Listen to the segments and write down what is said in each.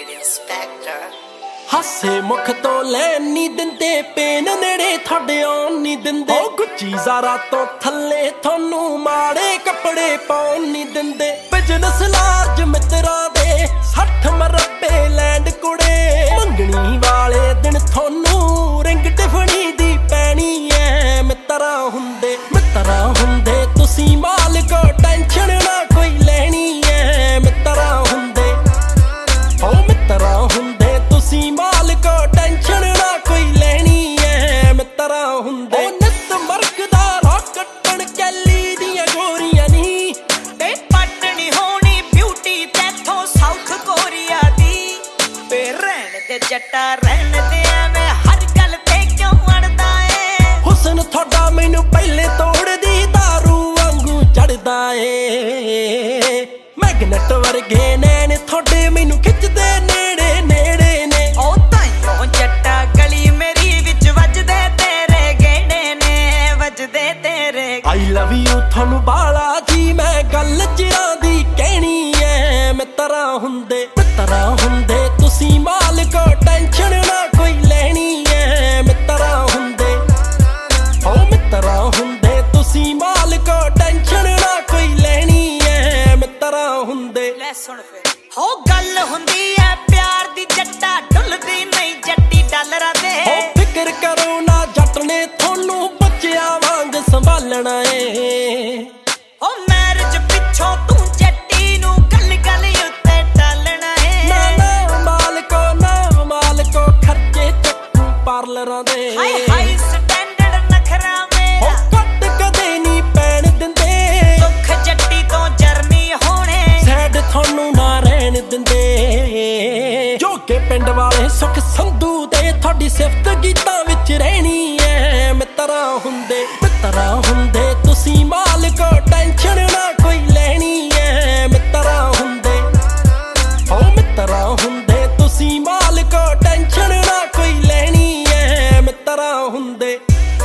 ਹਾਸੇ ਮੁਖ ਤੋਂ ਲੈਣ ਨੀ ਦਿੰਦੇ, ਪੇਨ ਨੇੜੇ ਤੁਹਾਡੇ ਆਉਣ ਨੀ ਦਿੰਦੇ। ਉਹ ਗੁੱਚੀ ਜ਼ਾਰਾ ਤੋਂ ਥੱਲੇ ਤੁਹਾਨੂੰ ਮਾੜੇ ਕੱਪੜੇ ਪਾਉਣ ਨੀ ਦਿੰਦੇ। ਬਿਜ਼ਨਸ ਲਾਰਜ ਮਿੱਤਰਾਂ ਦੇ 60 ਮਰਬੇ ਲੈਂਡ ਕੁੜੇ। ਮੰਗਣੀ ਵਾਲੇ ਦਿਨ ਤੁਹਾਨੂੰ ਰਿੰਗ ਟਿਫਣੀ ਦੀ ਪੈਣੀ ਐ। ਮਿੱਤਰਾਂ ਹੁੰਦੇ ਤੁਸੀਂ ਮਾਲਕੋ, ਟੈਨਸ਼ਨ ਨਾ ਕੋਈ ਲੈਣੀ ਐ। ਮਿੱਤਰਾਂ ਹੁੰਦੇ ਤੁਸੀਂ ਮਾਲਕੋ, ਟੈਨਸ਼ਨ ਨਾ ਕੋਈ ਲੈਣੀ ਐ। ਮਿੱਤਰਾਂ ਹੁੰਦੇ ਨਿੱਤ ਮਰਕਦਾ ਰਾਹ ਕੱਟਣ ਕੈਲੀ ਦੀਆਂ ਗੋਰੀਆਂ ਨੀ, ਤੇ ਪਟਣੀ ਹੋਣੀ ਬਿਊਟੀ ਤੇਥੋਂ ਸਾਊਥ ਕੋਰੀਆ ਦੀ। ਤੇ ਰਹਿਣ ਦੇ ਜੱਟਾ ਰਹਿਣ ਦੇ, ਐਵੇਂ ਹਰ ਗੱਲ ਤੇ ਕਿਉਂ ਅੜਦਾ ਏ। ਹੁਸਨ ਤੁਹਾਡਾ ਮੈਨੂੰ ਪਹਿਲੇ ਤੋੜਦੀ ਦਾਰੂ ਵਾਂਗੂ ਚੜਦਾ ਏ। ਮੈਗਨੇਟ ਵਰਗੇ ਨੈਣ ਤੁਹਾਡੇ ਮੈਨੂੰ ਖਿੱਚਦੇ ਨੇੜੇ ਨੇੜੇ ਨੇ। ਉਹ ਤਾਈਓ ਜੱਟਾ ਗਲੀ ਮੇਰੀ ਵਿੱਚ ਵੱਜਦੇ ਤੇਰੇ ਗਹਿਣੇ ਨੇ, ਵੱਜਦੇ ਤੇਰੇ। ਆਈ ਲਵ ਯੂ ਤੁਹਾਨੂੰ ਬਾਲਾ ਜੀ ਮੈਂ ਗੱਲ ਚਿਰਾਂ ਦੀ ਕਹਿਣੀ ਐ। ਮਿੱਤਰਾਂ ਹੁੰਦੇ ਤੁਸੀਂ ਮਾਲਕੋ, ਟੈਨਸ਼ਨ ਨਾ ਕੋਈ ਲੈਣੀ ਐ। ਮਿੱਤਰਾਂ ਹੁੰਦੇ ਤੁਸੀਂ ਮਾਲਕੋ, ਟੈਨਸ਼ਨ ਨਾ ਕੋਈ ਲੈਣੀ ਐ। ਮਿੱਤਰਾਂ ਹੁੰਦੇ ਲੈ ਸੁਣ ਫਿਰ ਹੋ ਗੱਲ ਹੁੰਦੀ ਐ ਪਿਆਰ ਦੀ, ਜੱਟਾ ਡੁੱਲਦੀ ਨਹੀਂ ਜੱਟੀ ਡਾਲਰਾਂ ਦੇ। ਹੋ ਫਿਕਰ ਕਰੋ ਨਾ ਜੱਟ ਨੇ ਤੁਹਾਨੂੰ ਬੱਚਿਆਂ ਵਾਂਗ ਸੰਭਾਲਣਾ ਏ। ਹੋ ਮੈਰਿਜ ਪਿੱਛੋਂ ਤੂੰ ਜੱਟੀ ਨੂੰ ਗੱਲ ਗੱਲ ਉੱਤੇ ਟਾਲਣਾ ਏ। ਨਾ ਮਾਲਕੋ ਖਰਚੇ ਚੱਕੂ ਪਾਰਲਰਾਂ ਦੇ। ਹਾਈ ਸਟੈਂਡਰਡ ਨਖਰਾ ਮੇਰਾ ਕੱਟ ਕਦੇ ਨਹੀਂ ਪੈਣ ਦਿੰਦੇ। ਦੁੱਖ ਜੱਟੀ ਤੋਂ ਜਰਨੀ ਹੋਣੇ, ਸੈਡ ਤੁਹਾਨੂੰ ਨਾ ਰਹਿਣ ਦਿੰਦੇ। ਜੋ ਕਿ ਪਿੰਡ ਵਾਲੇ ਸੁਖ ਸੰਧੂ ਦੇ ਤੁਹਾਡੀ ਸਿਫਤ ਗੀਤਾਂ ਵਿੱਚ ਰਹਿਣੀ ਐ। ਮਿੱਤਰਾਂ ਹੁੰਦੇ ਤੁਸੀਂ ਮਾਲਕੋ, ਟੈਨਸ਼ਨ ਨਾ ਕੋਈ ਲੈਣੀ ਐ। ਮਿੱਤਰਾਂ ਹੁੰਦੇ ਤੁਸੀਂ ਮਾਲਕੋ, ਟੈਨਸ਼ਨ ਨਾ ਕੋਈ ਲੈਣੀ ਐ। ਮਿੱਤਰਾਂ ਹੁੰਦੇ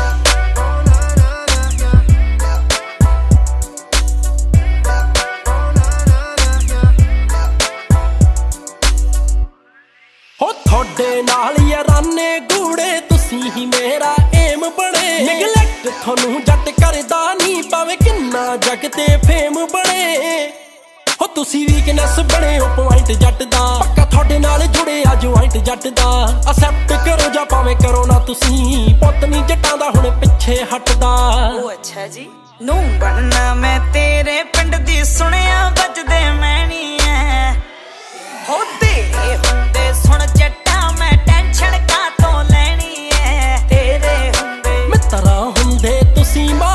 ਹੋ ਤੁਹਾਡੇ ਨਾਲ ਯਾਰਾਨੇ ਗੂੜੇ, ਤੁਸੀਂ ਹੀ ਮੇਰਾ ਏਮ ਬਣੇ। ਨਿਗਲੈਕਟ ਤੁਹਾਨੂੰ ਜੱਟ ਕਰਦਾ ਨਹੀਂ, ਭਾਵੇਂ ਕਿੰਨਾ ਜੱਗ ਤੇ ਫੇਮ ਬਣੇ। ਹੋ ਤੁਸੀਂ ਵੀਕਨੈਸ ਬਣੇ ਹੋ ਪੁਆਇੰਟ ਜੱਟ ਦਾ, ਪੱਕਾ ਤੁਹਾਡੇ ਨਾਲ ਜੁੜਿਆ ਜੁਆਇੰਟ ਜੱਟ ਦਾ। ਅਸੈਪਟ ਕਰੋ ਜਾਂ ਭਾਵੇਂ ਕਰੋ ਨਾ ਤੁਸੀਂ, ਪੁੱਤ ਨੀ ਜੱਟਾਂ ਦਾ ਹੁਣ ਪਿੱਛੇ ਹਟਦਾ। ਉਹ ਅੱਛਾ ਜੀ ਨੂੰ ਬਣਨਾ ਮੈਂ ਤੇਰੇ ਪਿੰਡ ਦੀ, ਸੁਣਿਆ ਵੱਜਦੇ ਮੈਣੀ ਐ। ਹੋ ਤੇਰੇ ਹੁੰਦੇ ਸੁਣ ਜੱਟਾ ਮੈਂ ਟੈਨਸ਼ਨ ਕਾਤੋਂ ਲੈਣੀ ਐ। ਤੇਰੇ ਹੁੰਦੇ ਮਿੱਤਰਾਂ ਹੁੰਦੇ ਤੁਸੀਂ